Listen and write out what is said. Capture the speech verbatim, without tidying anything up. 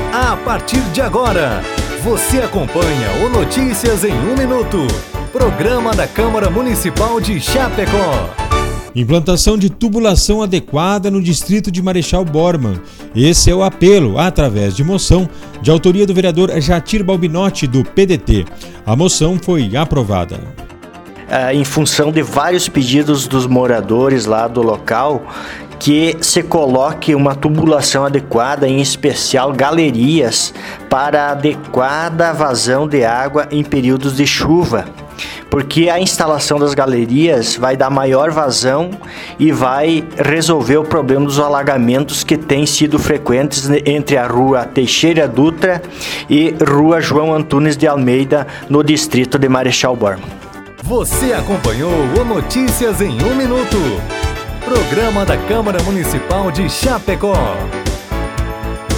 A partir de agora, você acompanha o Notícias em um Minuto, programa da Câmara Municipal de Chapecó. Implantação de tubulação adequada no distrito de Marechal Bormann. Esse é o apelo, através de moção, de autoria do vereador Jatir Balbinotti, do P D T. A moção foi aprovada. É, em função de vários pedidos dos moradores lá do local, que se coloque uma tubulação adequada, em especial galerias, para adequada vazão de água em períodos de chuva. Porque a instalação das galerias vai dar maior vazão e vai resolver o problema dos alagamentos que têm sido frequentes entre a rua Teixeira Dutra e rua João Antunes de Almeida, no distrito de Marechal Bormann. Você acompanhou o Notícias em um Minuto, programa da Câmara Municipal de Chapecó.